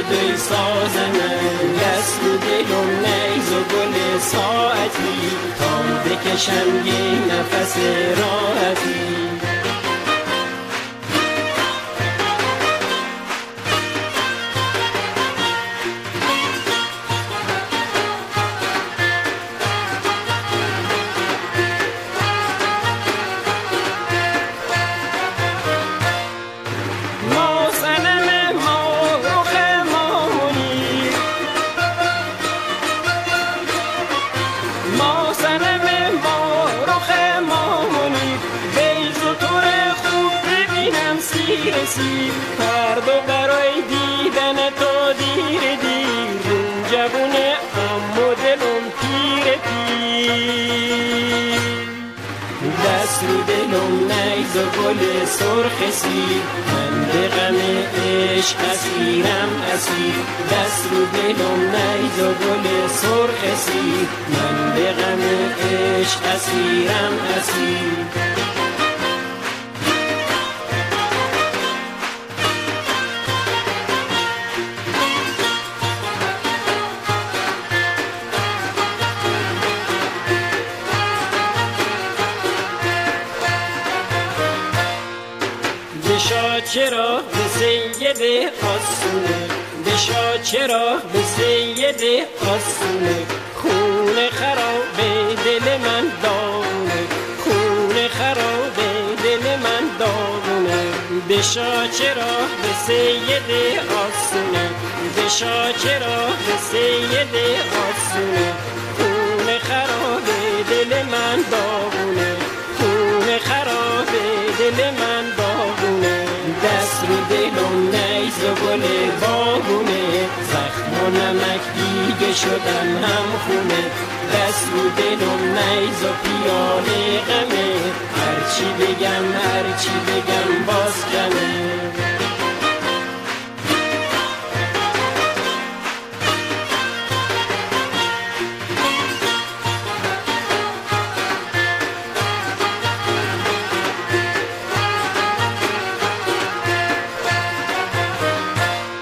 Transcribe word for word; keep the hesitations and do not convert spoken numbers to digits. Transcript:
دوی سازنه، دست رو دلم نیز و گل ساعتی تا بکشم یه نفس راحتی. رسید هر دو برای دیدن تو دیر دیر، جوونه اما دلم پیر پیر. دست رو دلم نیز و گل سرخ سیر، من به غم عشق اسیرم اسیر. دست رو دلم نیز و گل سرخ سیر، من به غم عشق اسیرم اسیر. بشا چرا به سید آسونه، بشا چرا به سید آسونه، خون خراب دل من داغونه، خون خراب دل من داغونه. بشا چرا به سید آسونه، بشا چرا به سید آسونه، خون خراب دل من داغونه، خون خراب دل من داغونه. دست رو دلم نیز و گل باغونه، زخم و نمک دیگه شدم هم خونه. دست رو دلم نیز و پیاله غمه، هرچی بگم هرچی